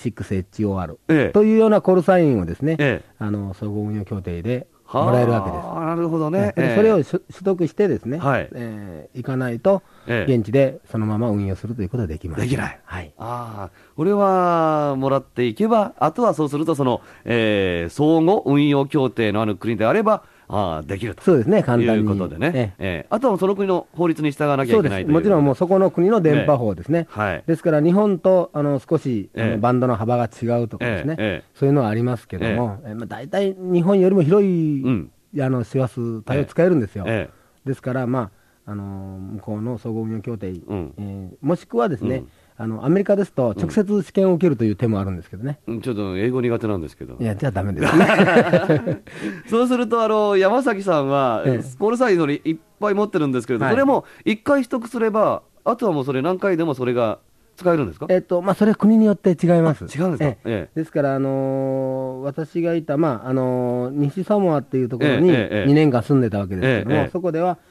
C: JA6HOR というようなコールサインをですね、総合運用協定でもらえるわけです。
B: なるほどね。
C: それを取得してですね、行かないと、現地でそのまま運用するということはできません。
B: できない。これはもらっていけば、あとはそうすると相互運用協定のある国であれば、できると。
C: そうですね、簡単に。
B: いうことでね。あとはその国の法律に従わなきゃいけないという。
C: もちろんもうそこの国の電波法ですね。ですから日本と少しバンドの幅が違うとかですね、そういうのはありますけども、大体日本よりも広い周波数帯を使えるんですよ。ですから向こうの総合運用協定、もしくはですね、アメリカですと直接試験を受けるという手もあるんですけどね。
B: ちょっと英語苦手なんですけど。
C: いや、じゃあダメですね。
B: そうすると山崎さんはコールサインのいっぱい持ってるんですけれど、それも1回取得すれば、あとはもうそれ何回でもそれが使えるんですか？
G: まあ、それは国によって違います。
B: 違うんですか？
G: ですから、私がいた、まあ、西サモアっていうところに2年間住んでたわけですけども、そこでは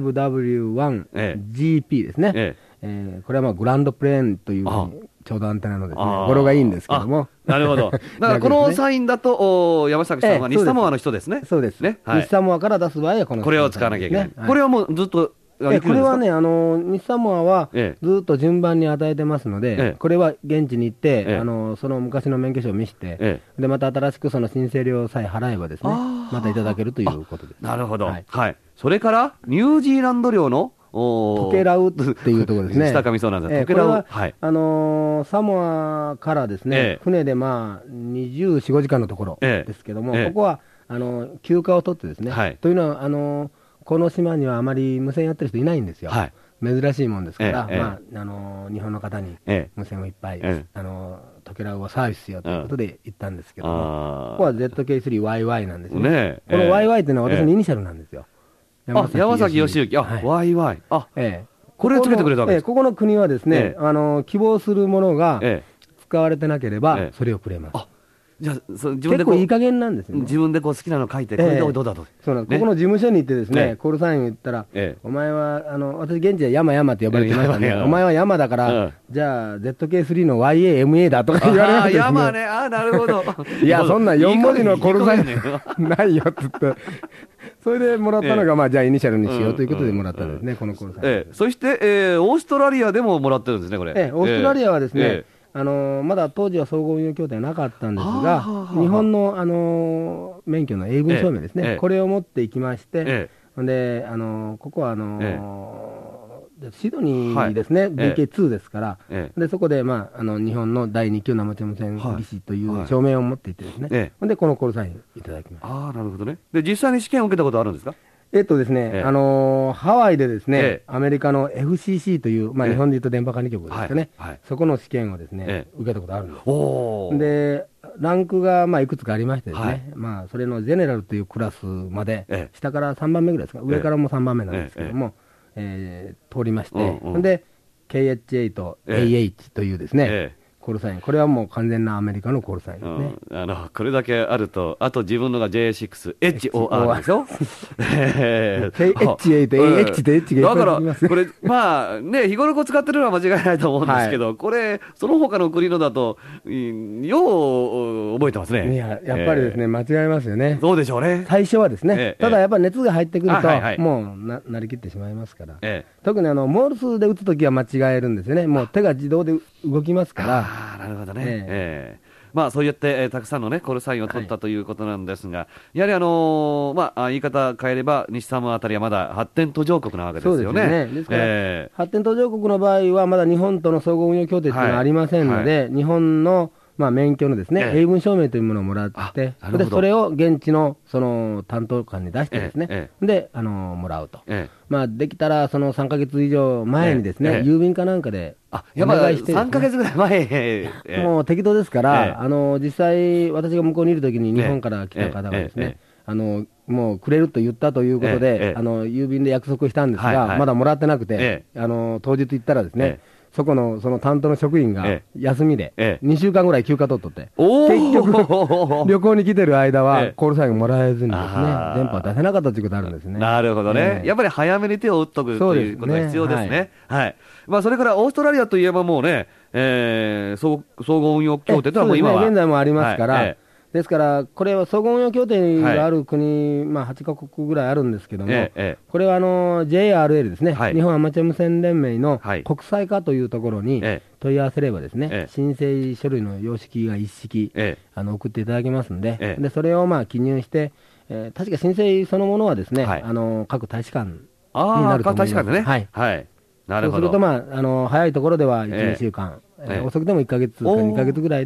G: 5W1GP ですね。これはまあグランドプレーンというふうにちょうどアンテナのですね、語呂がいいんですけども。
B: なるほど。だからこのサインだと、山崎さんは西サモアの人ですね。
G: そうですね。西サモアから出す場合は
B: これを使わなきゃいけない。これはもうずっと、
G: これはね、西サモアはずっと順番に与えてますので、これは現地に行って、その昔の免許証を見せて、で、また新しくその申請料さえ払えばですね、またいただけるということです。
B: なるほど。はい。それから、ニュージーランド領の
G: トケラウっていうところですね。
B: 下上そうなんです。トケラウ。
G: サモアからですね、船でまあ、24、5時間のところですけども、ここは、休暇を取ってですね、というのは、この島にはあまり無線やってる人いないんですよ。珍しいもんですから、まあ、日本の方に無線をいっぱい、トケラウをサービスしようということで行ったんですけども、ここは ZK3YY なんですね。この YY っていうのは私のイニシャルなんですよ。
B: 山崎義行。YY。これをつけてくれたわけですか？
G: ここの国はですね、希望するものが使われてなければ、それをくれます。
B: じゃあ、自分で
G: 結構いい加減なんですよ。
B: 自分で好きなの書いて、これでどうだと。
G: そうなんです。ここの事務所に行ってですね、コールサインを言ったら、お前は、私現地で山って呼ばれてましたね。お前は山だから、じゃあ ZK3 の YAMA だとか言われまして。
B: 山ね、なるほど。
G: いや、そんな4文字のコールサインないよって言って。それでもらったのが、まあ、じゃあイニシャルにしようということでもらったんですね、このコールサイン。
B: そして、オーストラリアでももらってるんですね、これ。
G: オーストラリアはですね、まだ当時は総合運用協定はなかったんですが、日本の、免許の英文証明ですね、これを持っていきまして、で、ここはシドニーですね、BK2 ですから、でそこで、まあ、日本の第2級生無線技師という証明を持っていてですね、で、このコールサインいただきました。
B: なるほどね。で、実際に試験を受けたことあるんですか？
G: ですね、ハワイでですね、アメリカの FCC という、まあ、日本でいうと電波管理局ですかね、そこの試験をですね、受けたことあるんです。で、ランクがまあいくつかありましてですね、まあ、それのゼネラルというクラスまで、下から3番目ぐらいですか、上からも3番目なんですけども、通りまして、で、KH8、AH というですね、コールサイン。これはもう完全なアメリカのコールサインですね。
B: これだけあると、あと自分のが J6、HOR でしょ？
G: KH8、AH で H がいっぱいあります。
B: だから、これ、まあね、日頃使ってるのは間違いないと思うんですけど、これ、その他の国のだと、よう覚えてますね。
G: いや、やっぱりですね、間違えますよね。
B: そうでしょうね。
G: 最初はですね。ただやっぱり熱が入ってくると、もうなりきってしまいますから。特にモールスで打つときは間違えるんですよね。もう手が自動で動きますから。
B: なるほどね。まあそうやって、たくさんのね、コールサインを取ったということなんですが、やはりまあ言い方変えれば、西サモアあたりはまだ発展途上国なわけですよね。そうですね。ですから、
G: 発展途上国の場合は、まだ日本との総合運用協定というのはありませんので、日本のまあ免許のですね、英文証明というものをもらって、でそれを現地のその担当官に出してですね、でもらうと。まあできたらその3ヶ月以上前にですね、郵便かなんかでお願いして、
B: 3ヶ月ぐらい前、
G: もう適当ですから、実際私が向こうにいるときに日本から来た方がですね、もうくれると言ったということで、郵便で約束したんですが、まだもらってなくて、当日行ったらですね、そこのその担当の職員が休みで2週間ぐらい休暇取っとって、結局旅行に来てる間はコールサインもらえずにですね、電波を出せなかったということあるんですね。
B: なるほどね。やっぱり早めに手を打っとくということが必要ですね。はい。まあそれからオーストラリアといえばもうね、総合運用協定とはもう今は
G: 現在もありますから。ですから、これは総合運用協定がある国、まあ、8カ国ぐらいあるんですけども、これはJRL ですね、日本アマチュア無線連盟の国際化というところに問い合わせればですね、申請書類の様式が一式、送っていただけますんで、でそれをまあ記入して、確か申請そのものはですね、各大使館になると思います。
B: 大使館でね。はい。なるほど。
G: そうすると、まあ、早いところでは1、2週間、遅くても1ヶ月か2ヶ月ぐらいで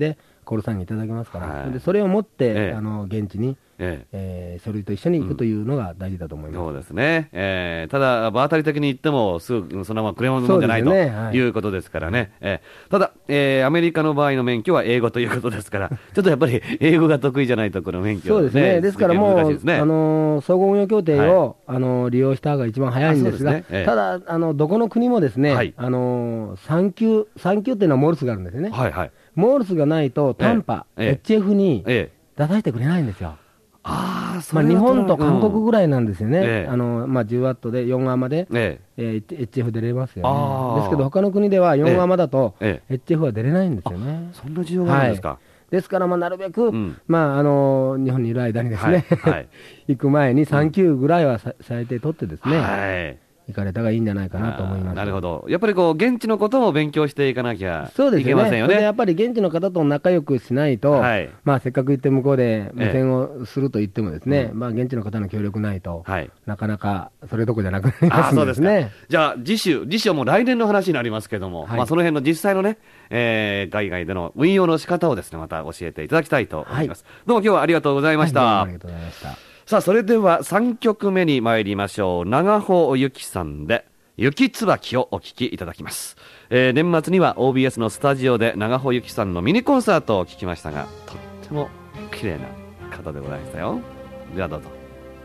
G: コールサインいただけますから、でそれを持って、現地に、書類と一緒に行くというのが大事だと思います。
B: そうですね。ただ、場当たり的に言っても、すぐそのままくれ物じゃないということですからね。ただ、アメリカの場合の免許は英語ということですから、ちょっとやっぱり英語が得意じゃないと、この免許
G: そうですね。ですからもう、総合運用協定を、利用した方が一番早いんですが、ただ、どこの国もですね、3級っていうのはモールスがあるんですよね。モールスがないと短波、HF に出させてくれないんですよ。日本と韓国ぐらいなんですよね。10ワットで4アマで、HF 出れますよね。ですけど他の国では4アマだと HF は出れないんですよね。
B: そんな需要があるんですか。
G: ですからなるべく、日本にいる間にですね、行く前に3級ぐらいは最低取ってですね、行かれたがいいんじゃないかなと思います。
B: なるほど。やっぱり現地のことも勉強していかなきゃいけませんよね。
G: やっぱり現地の方と仲良くしないと、せっかく行って向こうで無線をすると言ってもですね、現地の方の協力ないと、なかなかそれどころじゃなくなりますんですね。
B: じゃあ、次週はもう来年の話になりますけども、その辺の実際のね、海外での運用の仕方をですね、また教えていただきたいと思います。どうも今日はありがとうございました。
G: ありがとうございました。
B: さあ、それでは3曲目に参りましょう。長穂ゆきさんで雪椿をお聴きいただきます。年末には OBS のスタジオで長穂ゆきさんのミニコンサートを聴きましたが、とっても綺麗な方でございましたよ。ではどうぞ。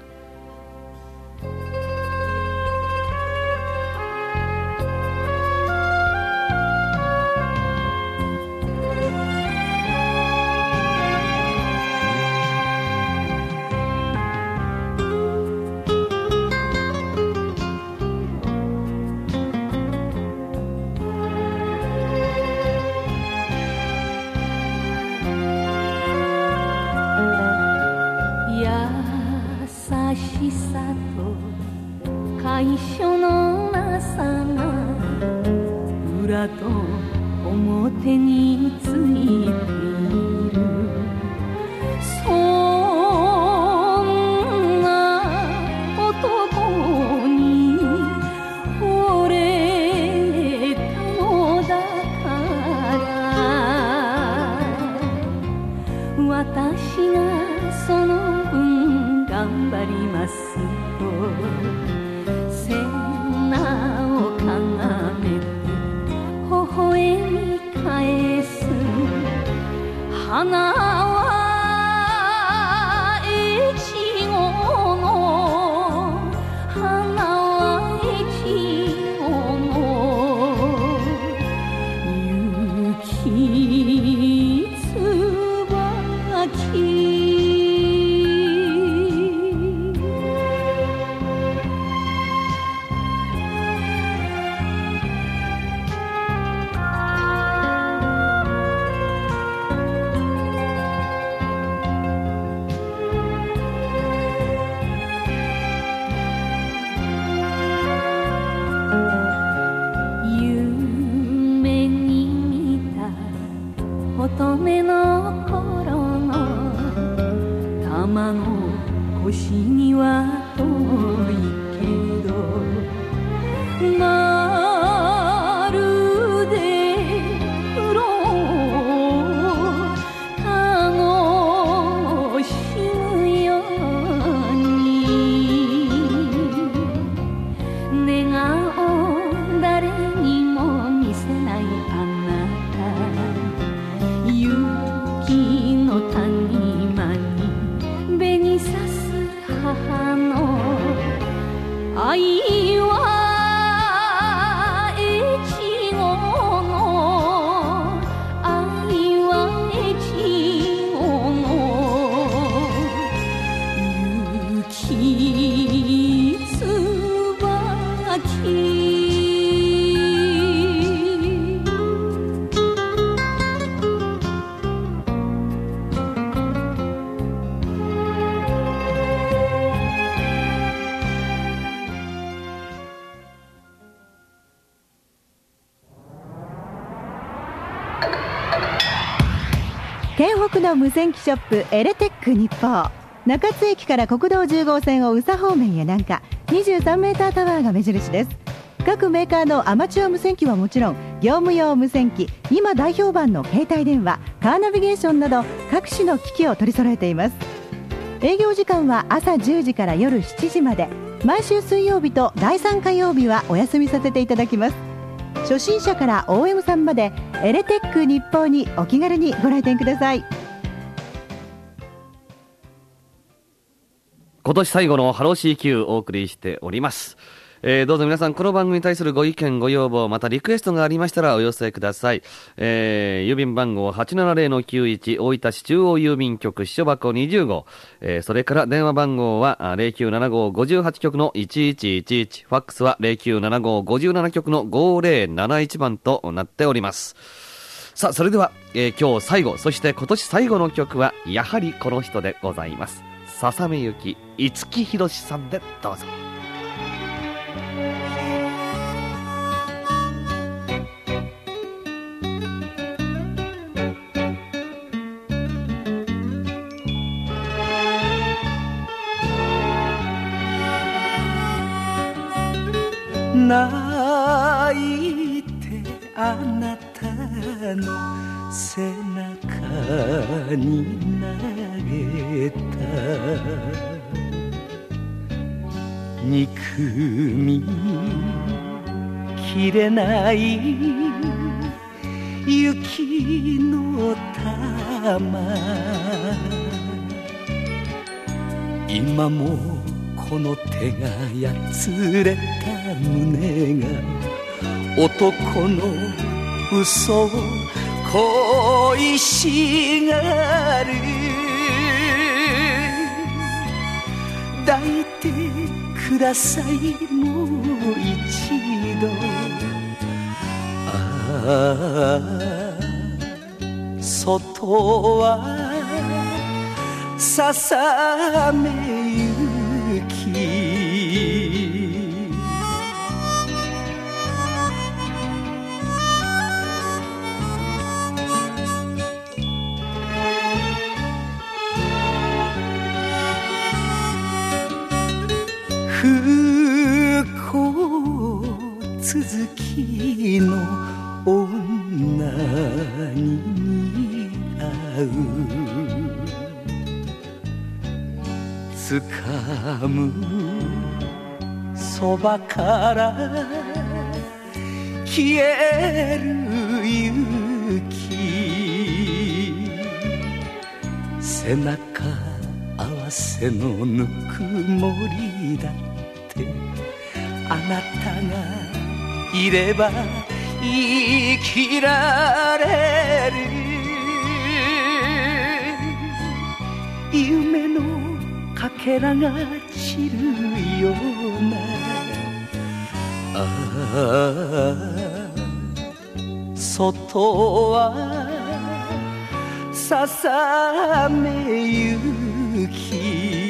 H: 最初の朝が裏と表についている、そんな男に惚れたのだから私がその分頑張りますと背中をかがめて微笑み返す。花は越後の花は越後の雪椿。乙女の頃の玉の腰には遠いけど、まるで風呂を楽しむように寝顔誰にも見せないあなた、雪の谷間に紅さす母の愛は越後の愛は越後の雪椿。
E: 県北の無線機ショップエレテック日報、中津駅から国道10号線を宇佐方面へ南下、23メータータワーが目印です。 各メーカーのアマチュア無線機はもちろん、業務用無線機、今大評判の携帯電話、カーナビゲーションなど各種の機器を取り揃えています。営業時間は朝10時から夜7時まで、毎週水曜日と第3火曜日はお休みさせていただきます。初心者から OM さんまでエレテック日報にお気軽にご来店ください。
B: 今年最後のハロー CQ をお送りしております。どうぞ皆さんこの番組に対するご意見ご要望またリクエストがありましたらお寄せください。郵便番号 870-91 大分市中央郵便局支所箱20号、それから電話番号は 0975-58 局の1111、ファックスは 0975-57 局の5071番となっております。さあそれでは、今日最後そして今年最後の曲はやはりこの人でございます。笹目ゆき五木ひろしさんでどうぞ。
F: 泣いてあなたの背中に投げた憎みきれない雪の玉、今もこの手がやつれた胸が男の嘘を恋しがる、抱いてくださいもう一度、ああ外は笹目ゆき、不幸続きの女に似合う、掴むそばから消える雪、背中合わせのぬくもりだってあなたがいれば生きられる、夢のかけらが散るような、ああ外は笹目ゆき、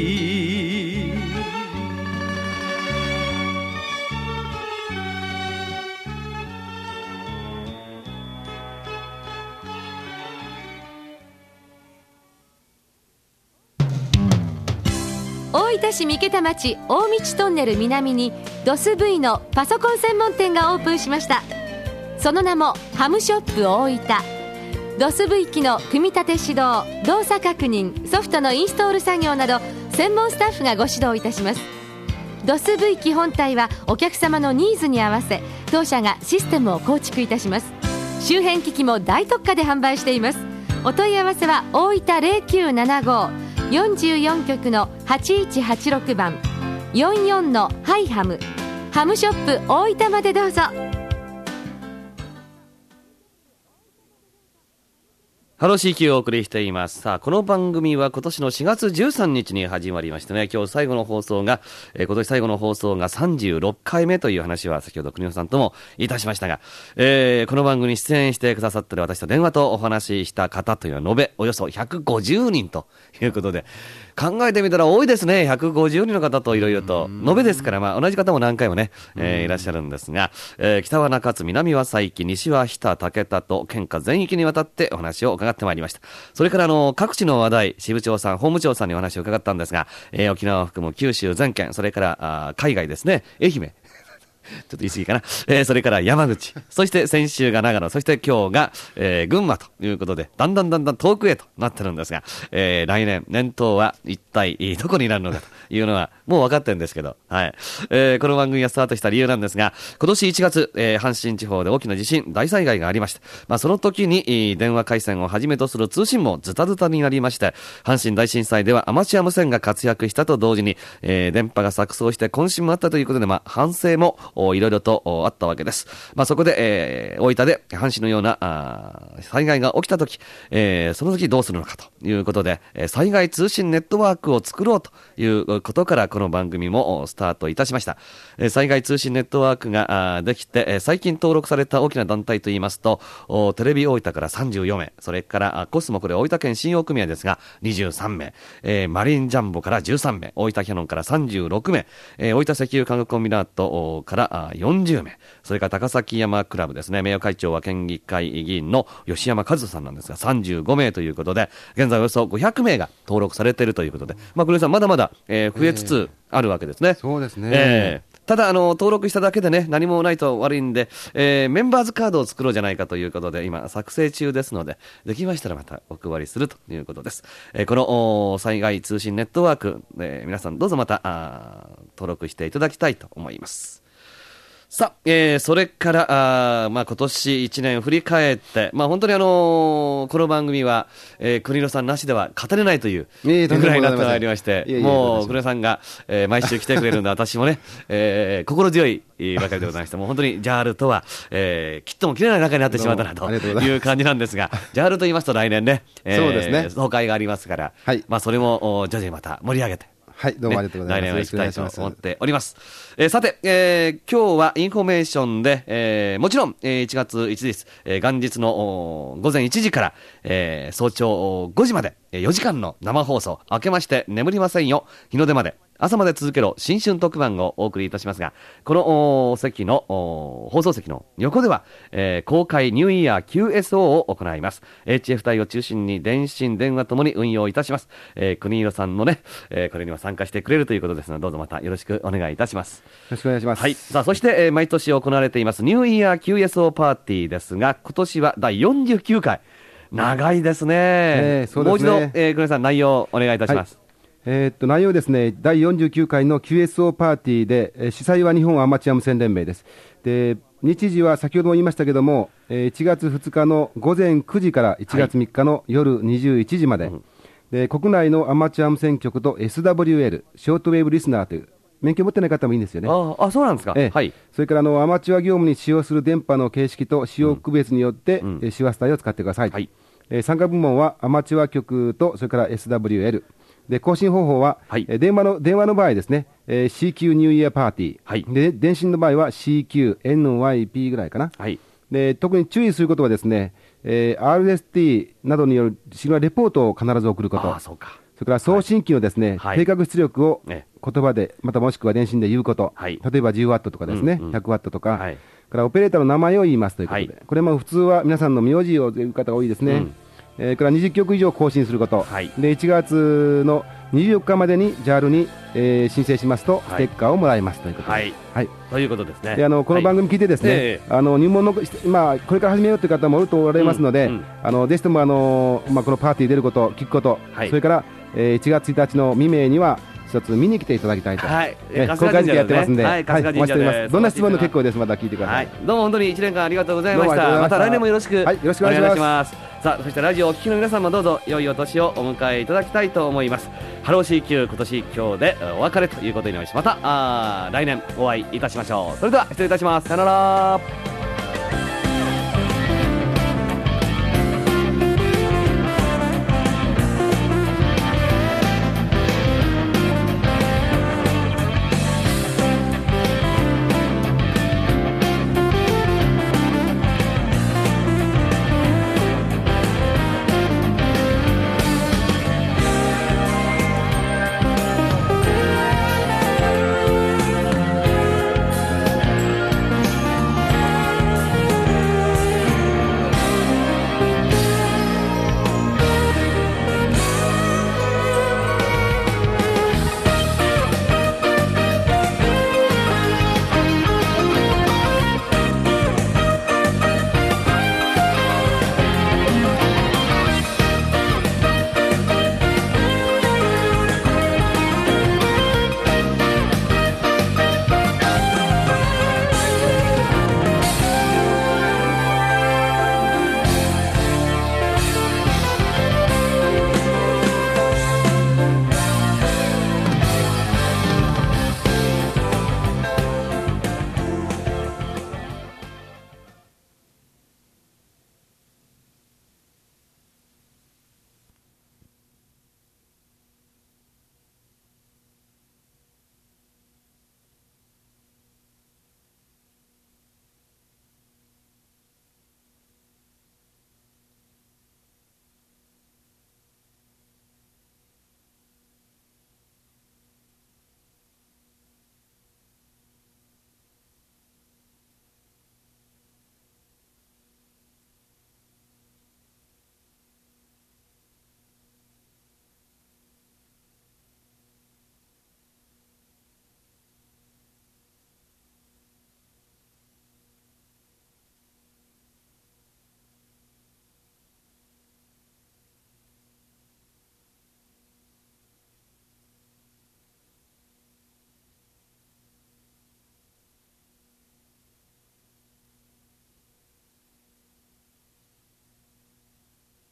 I: 大分市三桁町大道トンネル南にドス V のパソコン専門店がオープンしました。その名もハムショップ大分。ドス V 機の組み立て指導、動作確認、ソフトのインストール作業など専門スタッフがご指導いたします。ドス V 機本体はお客様のニーズに合わせ当社がシステムを構築いたします。周辺機器も大特価で販売しています。お問い合わせは大分0975 44局の8186番44のハイハム、ハムショップ大分までどうぞ。
B: ハロー CQ をお送りしています。さあ、この番組は今年の4月13日に始まりましてね、今日最後の放送が、今年最後の放送が36回目という話は先ほど国尾さんともいたしましたが、この番組に出演してくださっている私と電話とお話しした方というのは延べおよそ150人ということで、考えてみたら多いですね。150人の方といろいろと延べですから、まあ同じ方も何回もね、いらっしゃるんですが、北は中津、南は佐伯、西は日田、武田と県下全域にわたってお話を伺ってまいりました。それから各地の話題、支部長さん、法務長さんにお話を伺ったんですが、沖縄を含む九州全県、それから海外ですね、愛媛と言い過ぎかな。それから山口、そして先週が長野、そして今日が、群馬ということで、だんだん遠くへとなってるんですが、来年、年頭は一体どこになるのかというのはもう分かってるんですけど、はい。この番組がスタートした理由なんですが、今年1月、阪神地方で大きな地震、大災害がありました。その時に、電話回線をはじめとする通信もズタズタになりまして、阪神大震災ではアマチュア無線が活躍したと同時に、電波が錯綜して渾身もあったということで、反省もいろいろとあったわけです。そこで、大分で阪神のような災害が起きた時、その時どうするのかということで、災害通信ネットワークを作ろうということからこの番組もスタートいたしました。災害通信ネットワークができて、最近登録された大きな団体といいますと、テレビ大分から34名、それからコスモ、これ大分県信用組合ですが23名、マリンジャンボから13名、大分キャノンから36名、大分石油化学コンビナートから40名、それから高崎山クラブですね、名誉会長は県議会議員の吉山和さんなんですが35名ということで、現在およそ500名が登録されているということで、黒井さんまだまだ、増えつつあるわけですね。
C: そうですね。
B: ただ登録しただけでね何もないと悪いんで、メンバーズカードを作ろうじゃないかということで今作成中ですので、できましたらまたお配りするということです。この災害通信ネットワーク、皆さんどうぞまた登録していただきたいと思います。さあ、それから今年1年振り返って、本当にこの番組は、国野さんなしでは語れないというぐらいになってまいりまして、もう国野さんが、毎週来てくれるので私もね、心強いばかりでございまして、もう本当にジャールとは、きっとも切れない仲になってしまったなという感じなんですが、ジャールと言いますと来年ね、
C: そうですね、
B: 総会がありますから、はい、それも徐々にまた盛り上げて、
C: はい、どうもありがとうございます。
B: 来年は行きたいと思っております。さて、今日はインフォメーションで、もちろん、1月1日、元日の午前1時から、早朝5時まで、4時間の生放送、明けまして眠りませんよ、日の出まで。朝まで続けろ新春特番をお送りいたしますが、この席の放送席の横では、公開ニューイヤー QSO を行います。 HF 帯を中心に電信電話ともに運用いたします。国色さんのね、これには参加してくれるということですので、どうぞまたよろしくお願いいたします。
C: よろしくお願いします。
B: はい、さあそして、毎年行われていますニューイヤー QSO パーティーですが、今年は第49回、長いですね。
C: そうですね。
B: もう一度、国色さん内容お願いいたします。はい、
C: 内容ですね、第49回の QSO パーティーで、主催は日本アマチュア無線連盟です。で、日時は先ほども言いましたけども、1月2日の午前9時から1月3日の夜21時まで、で国内のアマチュア無線局と SWL、ショートウェーブリスナーという、免許持ってない方もいいんですよね。
B: あ、そうなんですか。はい。
C: それからアマチュア業務に使用する電波の形式と使用区別によって、周波数帯を使ってください。はい。参加部門はアマチュア局とそれから SWL。で更新方法は、はい、電話の場合ですね、CQ ニューイヤーパーティー、はい、で電信の場合は CQNYP ぐらいかな、はい、で特に注意することはですね、RST などによるシグナルレポートを必ず送ること、それから送信機のですね、定格出力を言葉で、またもしくは電信で言うこと、例えば10ワットとかですね、100ワットとか、からオペレーターの名前を言いますということで、これも普通は皆さんの名字を言う方が多いですね。から20曲以上更新すること、で1月の24日までに JAL に、申請しますとステッカーをもらえますということで、
B: ということですね。
C: でこの番組聞いてですね、入門の、これから始めようという方もおるとおられますので、ぜひともこのパーティー出ること、聞くこと、それから、1月1日の未明には一つ見に来ていただきたいと、公開時期やってますんで、お待ちしております。どんな質問で結構です。また聞いてください。
B: どうも本当に1年間ありがとうございました。また来年もよろしくお願いします。さあそしてラジオをお聞きの皆さんもどうぞ良いお年をお迎えいただきたいと思います。ハロー CQ 今年今日でお別れということになります。また来年お会いいたしましょう。それでは失礼いたします。さよなら。